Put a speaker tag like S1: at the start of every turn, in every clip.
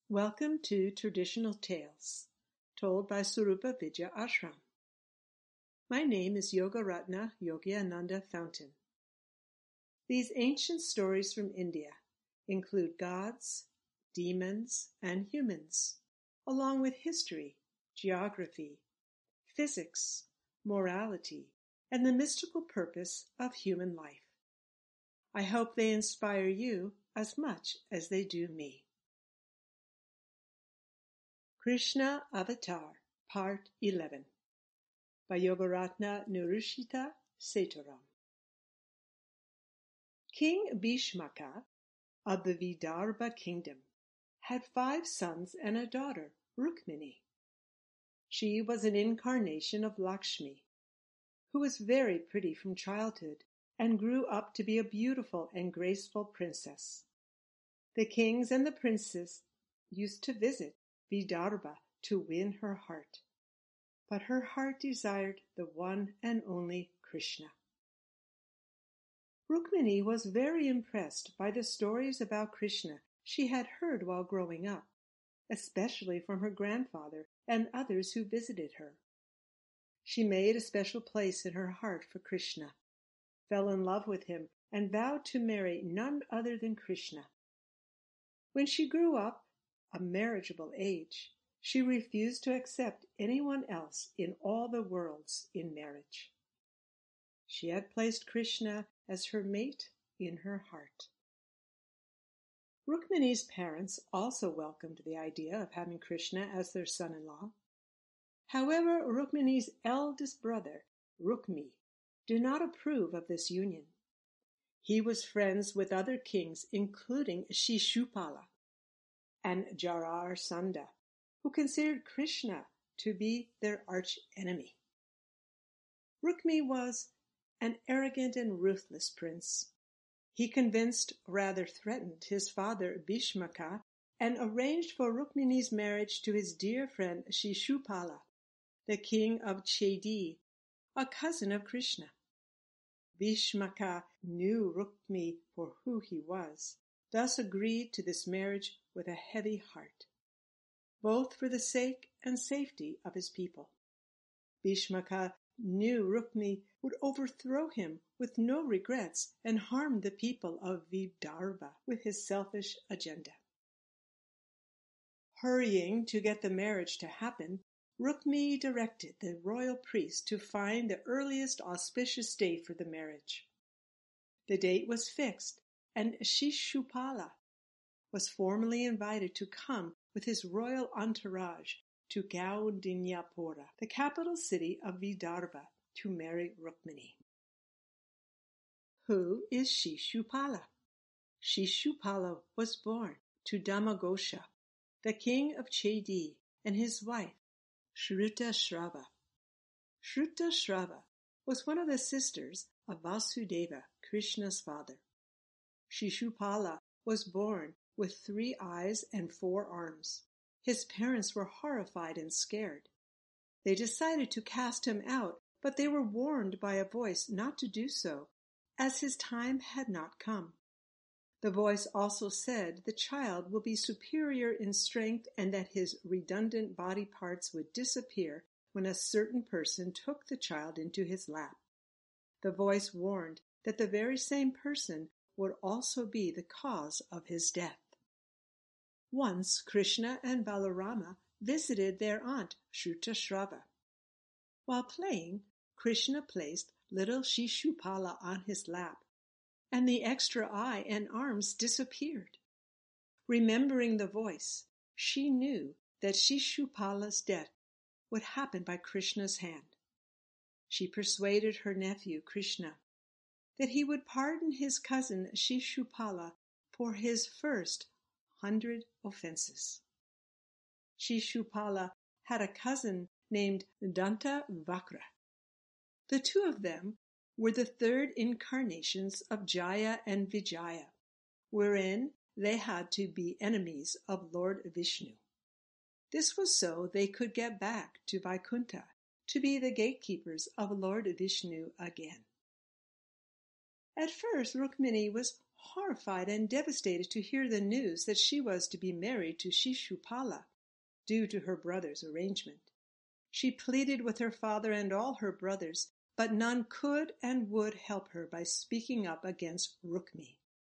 S1: Welcome to Traditional Tales, told by Swarupa Vidya Ashram. My name is Yogaratna Yogiananda Fountain. These ancient stories from India include gods, demons, and humans, along with history, geography, physics, morality, and the mystical purpose of human life. I hope they inspire you as much as they do me. Krishna Avatar, Part 11 by Yogaratna Narushita Setaram. King Bhishmaka of the Vidarbha kingdom had 5 sons and a daughter, Rukmini. She was an incarnation of Lakshmi, who was very pretty from childhood and grew up to be a beautiful and graceful princess. The kings and the princes used to visit Vidarbha to win her heart, but her heart desired the one and only Krishna. Rukmini was very impressed by the stories about Krishna she had heard while growing up, especially from her grandfather and others who visited her. She made a special place in her heart for Krishna, fell in love with him, and vowed to marry none other than Krishna. When she grew up, a marriageable age, she refused to accept anyone else in all the worlds in marriage. She had placed Krishna as her mate in her heart. Rukmini's parents also welcomed the idea of having Krishna as their son-in-law. However, Rukmini's eldest brother, Rukmi, did not approve of this union. He was friends with other kings, including Shishupala and Jarasandha, who considered Krishna to be their arch-enemy. Rukmi was an arrogant and ruthless prince. He convinced, rather threatened, his father Bhishmaka and arranged for Rukmini's marriage to his dear friend Shishupala, the king of Chedi, a cousin of Krishna. Bhishmaka knew Rukmi for who he was, thus agreed to this marriage with a heavy heart, both for the sake and safety of his people. Bhishmaka knew Rukmi would overthrow him with no regrets and harm the people of Vidarbha with his selfish agenda. Hurrying to get the marriage to happen, Rukmi directed the royal priest to find the earliest auspicious date for the marriage. The date was fixed, and Shishupala was formally invited to come with his royal entourage to Gaundinyapura, the capital city of Vidarbha, to marry Rukmini. Who is Shishupala? Shishupala was born to Dhamagosha, the king of Chedi, and his wife, Shrutashrava. Shrutashrava was one of the sisters of Vasudeva, Krishna's father. Shishupala was born with 3 eyes and 4 arms. His parents were horrified and scared. They decided to cast him out, but they were warned by a voice not to do so, as his time had not come. The voice also said the child will be superior in strength and that his redundant body parts would disappear when a certain person took the child into his lap. The voice warned that the very same person would also be the cause of his death. Once Krishna and Balarama visited their aunt Shrutashrava. While playing, Krishna placed little Shishupala on his lap, and the extra eye and arms disappeared. Remembering the voice, she knew that Shishupala's death would happen by Krishna's hand. She persuaded her nephew Krishna that he would pardon his cousin Shishupala for his first 100 offenses. Shishupala had a cousin named Dantavakra. The 2 of them were the 3rd incarnations of Jaya and Vijaya, wherein they had to be enemies of Lord Vishnu. This was so they could get back to Vaikuntha to be the gatekeepers of Lord Vishnu again. At first, Rukmini was horrified and devastated to hear the news that she was to be married to Shishupala, due to her brother's arrangement. She pleaded with her father and all her brothers, but none could and would help her by speaking up against Rukmi.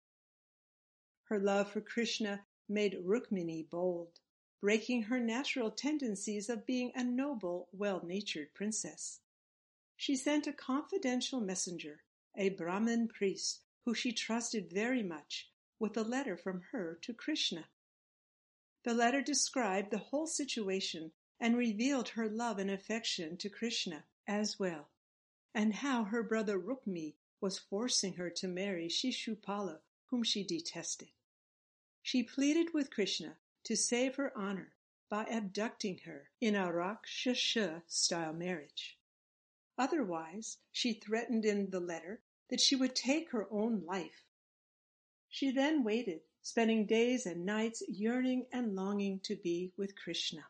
S1: Her love for Krishna made Rukmini bold, breaking her natural tendencies of being a noble, well-natured princess. She sent a confidential messenger, a Brahmin priest who she trusted very much, with a letter from her to Krishna. The letter described the whole situation and revealed her love and affection to Krishna as well, and how her brother Rukmi was forcing her to marry Shishupala, whom she detested. She pleaded with Krishna to save her honor by abducting her in a Rakshasa-style marriage. Otherwise, she threatened in the letter that she would take her own life. She then waited, spending days and nights yearning and longing to be with Krishna.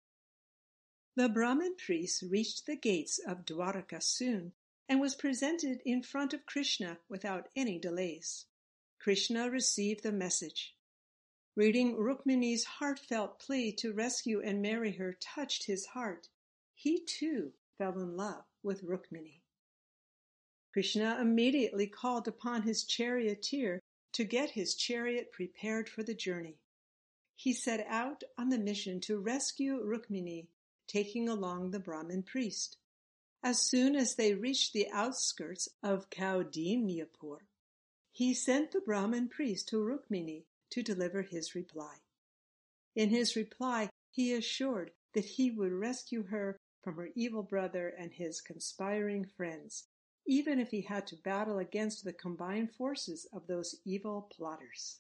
S1: The Brahmin priest reached the gates of Dwaraka soon and was presented in front of Krishna without any delays. Krishna received the message. Reading Rukmini's heartfelt plea to rescue and marry her touched his heart. He too fell in love with Rukmini. Krishna immediately called upon his charioteer to get his chariot prepared for the journey. He set out on the mission to rescue Rukmini, taking along the Brahmin priest. As soon as they reached the outskirts of Kaudinyapur, he sent the Brahmin priest to Rukmini to deliver his reply. In his reply, he assured that he would rescue her from her evil brother and his conspiring friends, even if he had to battle against the combined forces of those evil plotters.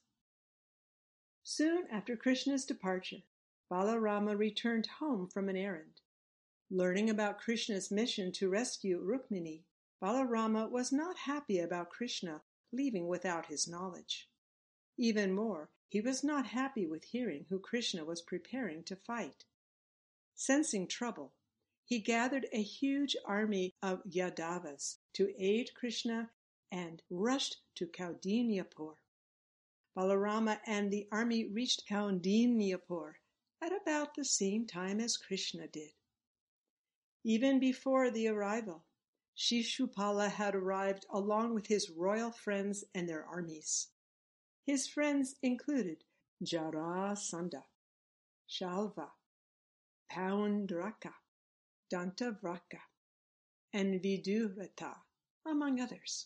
S1: Soon after Krishna's departure, Balarama returned home from an errand. Learning about Krishna's mission to rescue Rukmini, Balarama was not happy about Krishna leaving without his knowledge. Even more, he was not happy with hearing who Krishna was preparing to fight. Sensing trouble, he gathered a huge army of Yadavas to aid Krishna and rushed to Kaudinyapur. Balarama and the army reached Kaudinyapur at about the same time as Krishna did. Even before the arrival, Shishupala had arrived along with his royal friends and their armies. His friends included Jarasandha, Shalva, Paundraka, Dantavraka, and Vidurata, among others.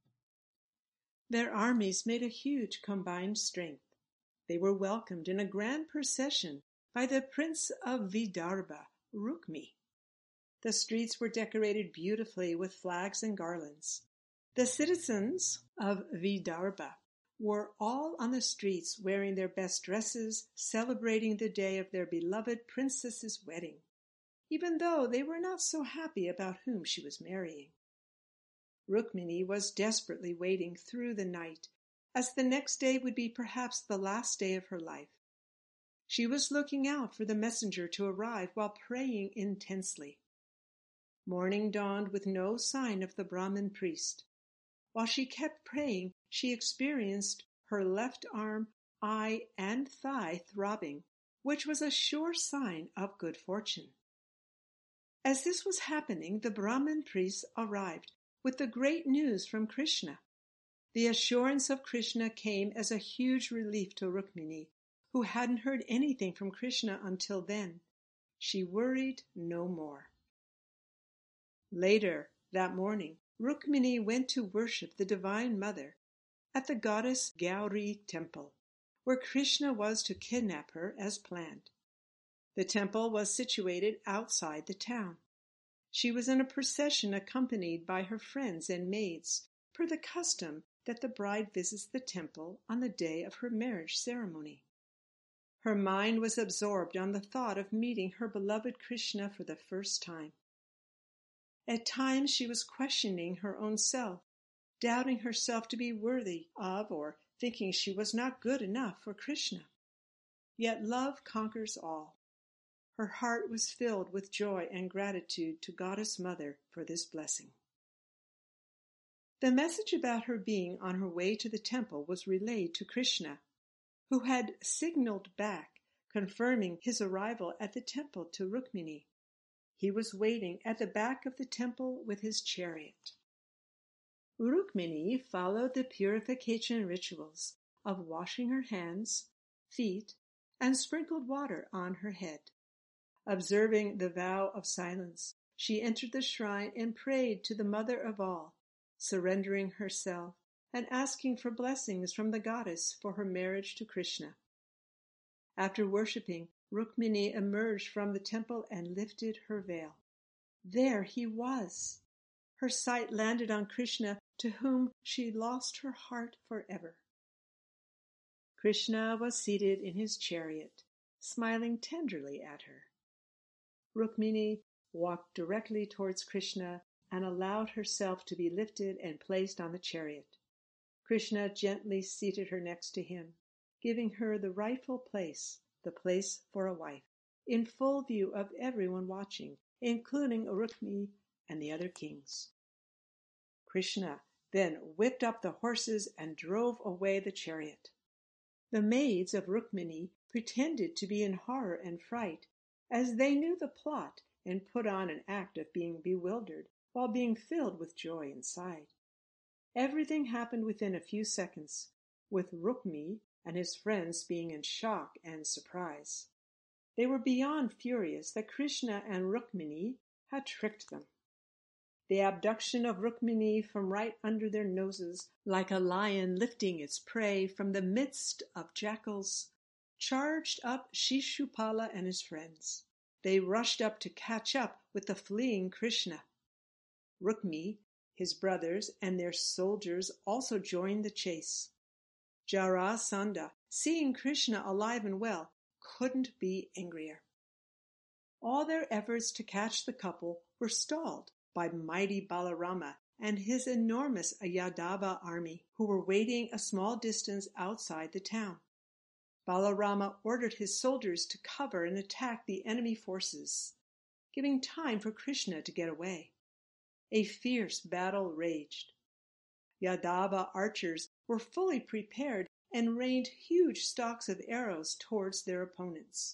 S1: Their armies made a huge combined strength. They were welcomed in a grand procession by the Prince of Vidarbha, Rukmi. The streets were decorated beautifully with flags and garlands. The citizens of Vidarbha were all on the streets wearing their best dresses, celebrating the day of their beloved princess's wedding, even though they were not so happy about whom she was marrying. Rukmini was desperately waiting through the night, as the next day would be perhaps the last day of her life. She was looking out for the messenger to arrive while praying intensely. Morning dawned with no sign of the Brahmin priest. While she kept praying, she experienced her left arm, eye, and thigh throbbing, which was a sure sign of good fortune. As this was happening, the Brahmin priest arrived with the great news from Krishna. The assurance of Krishna came as a huge relief to Rukmini, who hadn't heard anything from Krishna until then. She worried no more. Later that morning, Rukmini went to worship the Divine Mother at the goddess Gauri temple, where Krishna was to kidnap her as planned. The temple was situated outside the town. She was in a procession accompanied by her friends and maids, per the custom that the bride visits the temple on the day of her marriage ceremony. Her mind was absorbed on the thought of meeting her beloved Krishna for the first time. At times she was questioning her own self, doubting herself to be worthy of or thinking she was not good enough for Krishna. Yet love conquers all. Her heart was filled with joy and gratitude to Goddess Mother for this blessing. The message about her being on her way to the temple was relayed to Krishna, who had signaled back, confirming his arrival at the temple to Rukmini. He was waiting at the back of the temple with his chariot. Rukmini followed the purification rituals of washing her hands, feet, and sprinkled water on her head. Observing the vow of silence, she entered the shrine and prayed to the Mother of all, surrendering herself and asking for blessings from the goddess for her marriage to Krishna. After worshipping, Rukmini emerged from the temple and lifted her veil. There he was! Her sight landed on Krishna, to whom she lost her heart forever. Krishna was seated in his chariot, smiling tenderly at her. Rukmini walked directly towards Krishna and allowed herself to be lifted and placed on the chariot. Krishna gently seated her next to him, giving her the rightful place, the place for a wife, in full view of everyone watching, including Rukmini and the other kings. Krishna then whipped up the horses and drove away the chariot. The maids of Rukmini pretended to be in horror and fright, as they knew the plot and put on an act of being bewildered while being filled with joy inside. Everything happened within a few seconds, with Rukmi and his friends being in shock and surprise. They were beyond furious that Krishna and Rukmini had tricked them. The abduction of Rukmini from right under their noses, like a lion lifting its prey from the midst of jackals, charged up Shishupala and his friends. They rushed up to catch up with the fleeing Krishna. Rukmi, his brothers, and their soldiers also joined the chase. Jarasandha, seeing Krishna alive and well, couldn't be angrier. All their efforts to catch the couple were stalled by mighty Balarama and his enormous Yadava army, who were waiting a small distance outside the town. Balarama ordered his soldiers to cover and attack the enemy forces, giving time for Krishna to get away. A fierce battle raged. Yadava archers were fully prepared and rained huge stalks of arrows towards their opponents.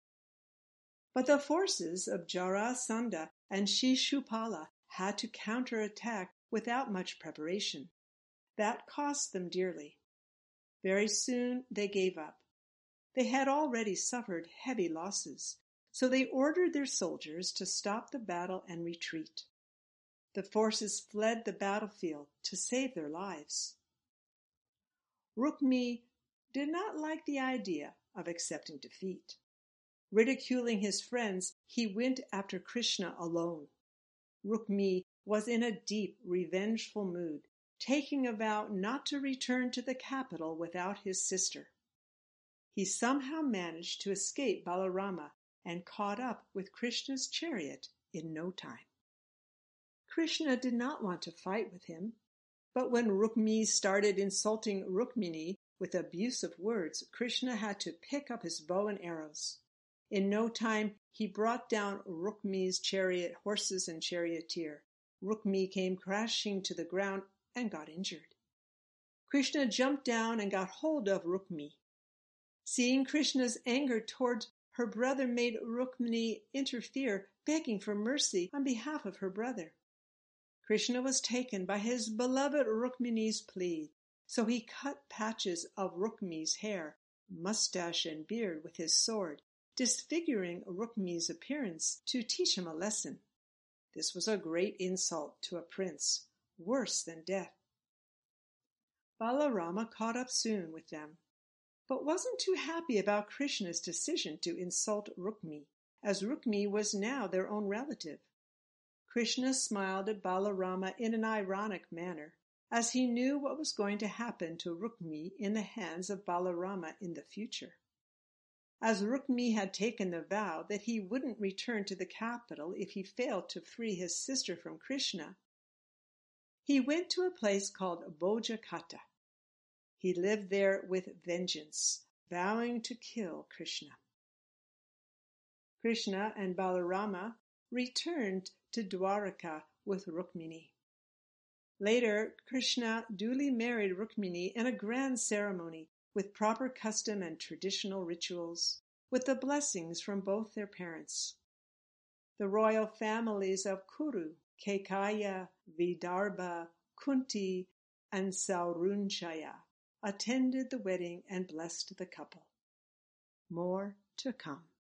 S1: But the forces of Jarasandha and Shishupala had to counterattack without much preparation. That cost them dearly. Very soon they gave up. They had already suffered heavy losses, so they ordered their soldiers to stop the battle and retreat. The forces fled the battlefield to save their lives. Rukmi did not like the idea of accepting defeat. Ridiculing his friends, he went after Krishna alone. Rukmi was in a deep, revengeful mood, taking a vow not to return to the capital without his sister. He somehow managed to escape Balarama and caught up with Krishna's chariot in no time. Krishna did not want to fight with him, but when Rukmi started insulting Rukmini with abusive words, Krishna had to pick up his bow and arrows. In no time, he brought down Rukmi's chariot, horses, and charioteer. Rukmi came crashing to the ground and got injured. Krishna jumped down and got hold of Rukmi. Seeing Krishna's anger toward her brother made Rukmini interfere, begging for mercy on behalf of her brother. Krishna was taken by his beloved Rukmini's plea, so he cut patches of Rukmi's hair, mustache, and beard with his sword, disfiguring Rukmi's appearance to teach him a lesson. This was a great insult to a prince, worse than death. Balarama caught up soon with them, but wasn't too happy about Krishna's decision to insult Rukmi, as Rukmi was now their own relative. Krishna smiled at Balarama in an ironic manner, as he knew what was going to happen to Rukmi in the hands of Balarama in the future. As Rukmi had taken the vow that he wouldn't return to the capital if he failed to free his sister from Krishna, he went to a place called Bojakata. He lived there with vengeance, vowing to kill Krishna. Krishna and Balarama returned to Dwaraka with Rukmini. Later, Krishna duly married Rukmini in a grand ceremony with proper custom and traditional rituals, with the blessings from both their parents. The royal families of Kuru, Kekaya, Vidarbha, Kunti, and Saurunjaya attended the wedding and blessed the couple. More to come.